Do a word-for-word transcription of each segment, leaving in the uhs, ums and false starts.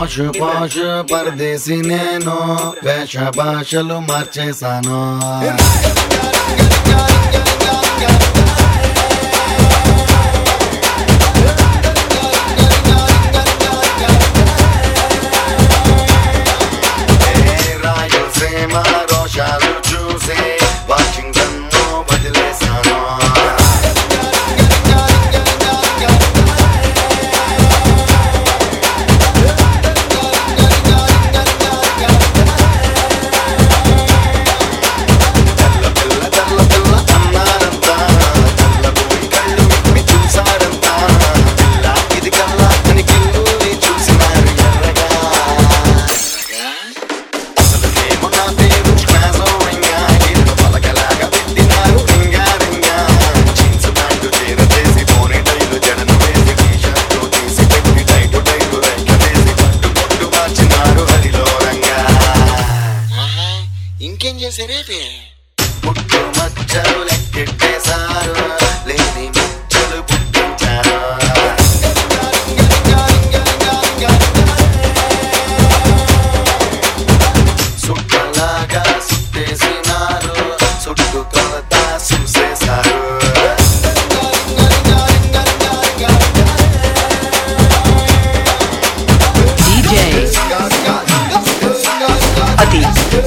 పాష్ పాష్ పరదేశీ నేను వేష భాషలు మార్చేశాను. రాయలసీమ రోషాలు చూసి వాషింగ్టన్ వదిలేశాను. ఇంకేం చేశారే? పుట్టు మచ్చలు లెక్కెట్టేశారు, లేని మచ్చలు పుట్టించారు. సుట్టలాగా సుట్టేసినారు, సుట్టు కొలత చూసేశారు. అతి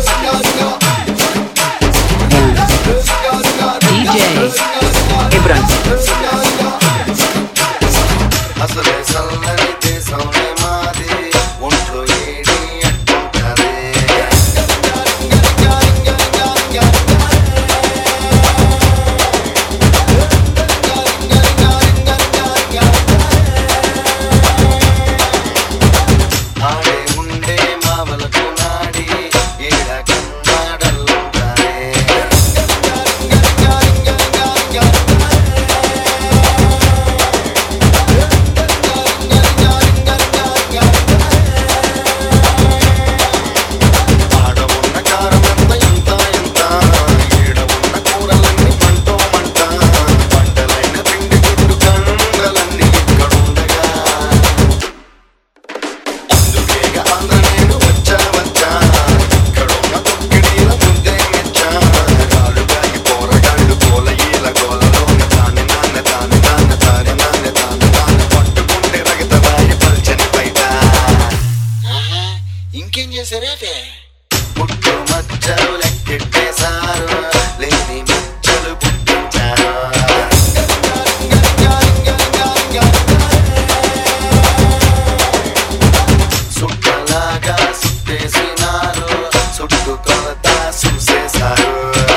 ఇబ్రాన్ అసలే సల్లని దేశంలో మాది, ఒంట్లో ఏడి అట్టుంటది. ఆడే ఉండే మావలకు నాడి ఏడ కన్నాడల్లుంటారే. ఇంకేం చేశారే? పుట్టు మచ్చలు లెక్కెట్టేశారు, లేని మచ్చలు పుట్టించారు. సుట్టలాగా సుట్టేసినారు, సుట్టు కొలత చూసేశారు.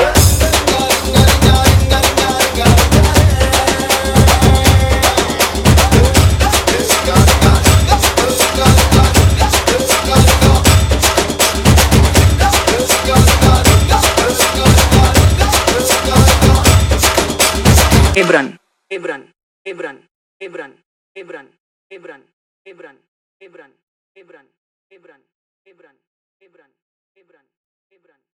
ఇబ్రాన్ ఇబ్రాన్ ఇబ్రాన్ ఇబ్రాన్ ఇబ్రాన్ ఇబ్రాన్ ఇబ్రాన్ ఇబ్రాన్ ఇబ్రాన్ ఇబ్రాన్ ఇబ్రాన్ ఇబ్రాన్ ఇబ్రాన్